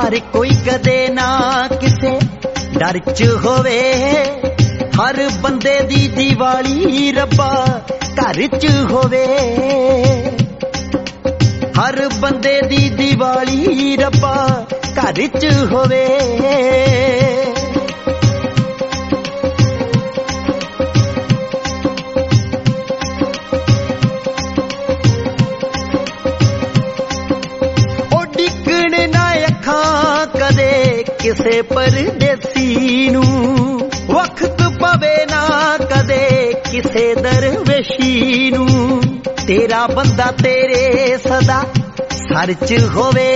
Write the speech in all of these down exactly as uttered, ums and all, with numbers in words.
पर कोई कदे ना किसे डर च होवे। हर बंदे दी दिवाली रब्बा घर च होवे। हर बंदे दी दिवाली रब्बा घर च होवे। कदे किसे परदेसी नू वक्त पवे ना कदे किसे दरवेशी नू। तेरा बंदा तेरे सदा सर च होवे।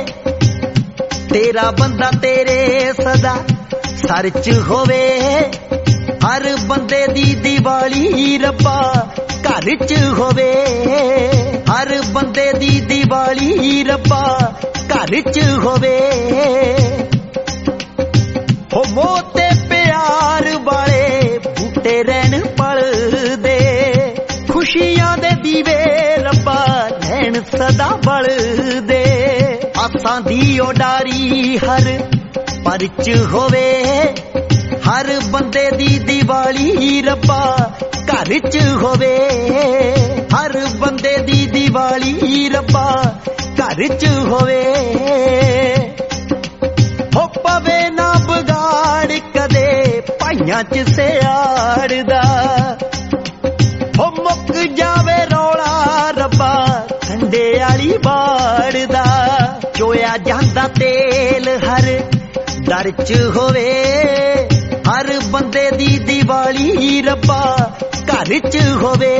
तेरा बंदा तेरे सदा सर च होवे। हर बंदे दी दिवाली रब्बा घर च होवे। हर बंदे दी दिवाली रब्बा घर च होवे। हो मोते प्यार वाले बूटे रहन पल दे। खुशियां दे दीवे रब्बा लैन सदा बल दे। आसां दी उडारी हर पर च होवे। हर बंदे दी दिवाली रब्बा घर च होवे। हर बंदे दी दिवाली रब्बा घर च होवे। हो पवे ना बगाड़ कदे भाइयां च सियाड़ दा। हो मुक जावे रौला रब्बा ठंडे आली बाड़ दा। चोया जांदा तेल हर दर च होवे। हर बंदे दी दिवाली रब्बा घर च होवे।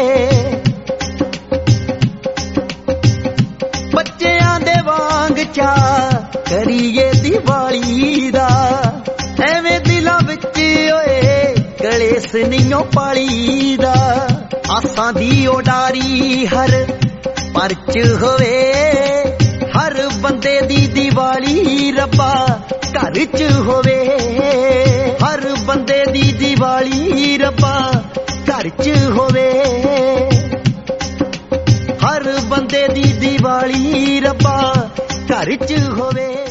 बच्चियां दे वांग चा करिए दिवाली दा। एवें दिलां विच ओए कलेस नहीं पाली दा। आसां दी उडारी हर पर च होवे। हर बंदे दी दिवाली रब्बा घर च होवे। हर बंदे दी दिवाली रब्बा घर च होवे। हर बंदे दी दिवाली रब्बा घर च होवे।